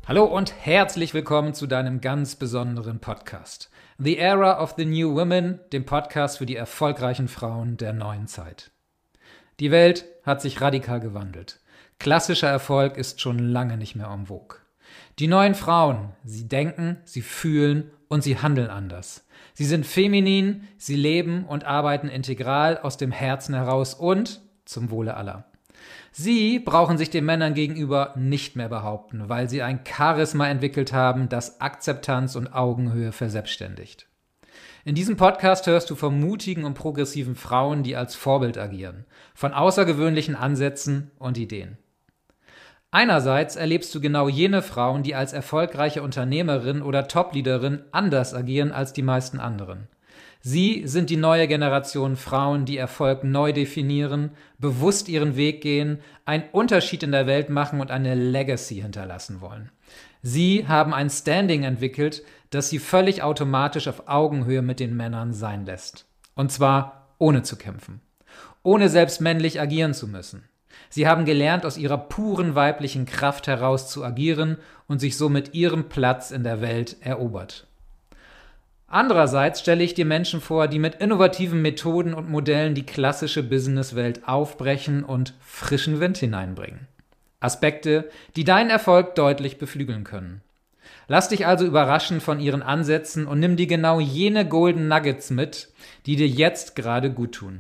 Hallo und herzlich willkommen zu deinem ganz besonderen Podcast. The Era of the New Women, dem Podcast für die erfolgreichen Frauen der neuen Zeit. Die Welt hat sich radikal gewandelt. Klassischer Erfolg ist schon lange nicht mehr en vogue. Die neuen Frauen, sie denken, sie fühlen und sie handeln anders. Sie sind feminin, sie leben und arbeiten integral aus dem Herzen heraus und zum Wohle aller. Sie brauchen sich den Männern gegenüber nicht mehr behaupten, weil sie ein Charisma entwickelt haben, das Akzeptanz und Augenhöhe verselbstständigt. In diesem Podcast hörst du von mutigen und progressiven Frauen, die als Vorbild agieren, von außergewöhnlichen Ansätzen und Ideen. Einerseits erlebst du genau jene Frauen, die als erfolgreiche Unternehmerin oder Topleaderin anders agieren als die meisten anderen. Sie sind die neue Generation Frauen, die Erfolg neu definieren, bewusst ihren Weg gehen, einen Unterschied in der Welt machen und eine Legacy hinterlassen wollen. Sie haben ein Standing entwickelt, das sie völlig automatisch auf Augenhöhe mit den Männern sein lässt. Und zwar ohne zu kämpfen, ohne selbst männlich agieren zu müssen. Sie haben gelernt, aus ihrer puren weiblichen Kraft heraus zu agieren und sich somit ihren Platz in der Welt erobert. Andererseits stelle ich dir Menschen vor, die mit innovativen Methoden und Modellen die klassische Businesswelt aufbrechen und frischen Wind hineinbringen. Aspekte, die deinen Erfolg deutlich beflügeln können. Lass dich also überraschen von ihren Ansätzen und nimm dir genau jene Golden Nuggets mit, die dir jetzt gerade gut tun.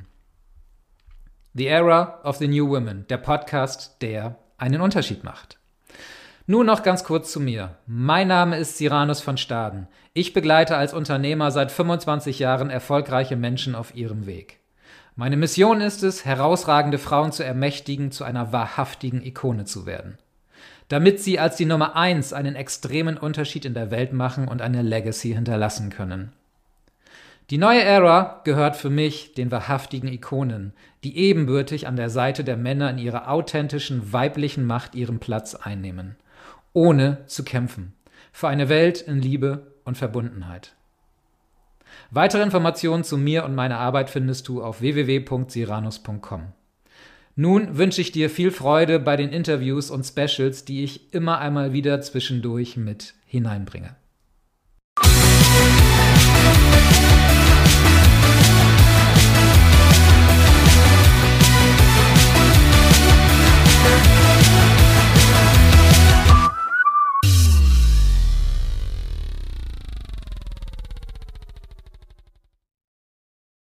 The Era of the New Women, der Podcast, der einen Unterschied macht. Nun noch ganz kurz zu mir. Mein Name ist Cyrannus von Staden. Ich begleite als Unternehmer seit 25 Jahren erfolgreiche Menschen auf ihrem Weg. Meine Mission ist es, herausragende Frauen zu ermächtigen, zu einer wahrhaftigen Ikone zu werden. Damit sie als die Nummer 1 einen extremen Unterschied in der Welt machen und eine Legacy hinterlassen können. Die neue Ära gehört für mich den wahrhaftigen Ikonen, die ebenbürtig an der Seite der Männer in ihrer authentischen weiblichen Macht ihren Platz einnehmen. Ohne zu kämpfen. Für eine Welt in Liebe und Verbundenheit. Weitere Informationen zu mir und meiner Arbeit findest du auf www.cyrannus.com. Nun wünsche ich dir viel Freude bei den Interviews und Specials, die ich immer einmal wieder zwischendurch mit hineinbringe.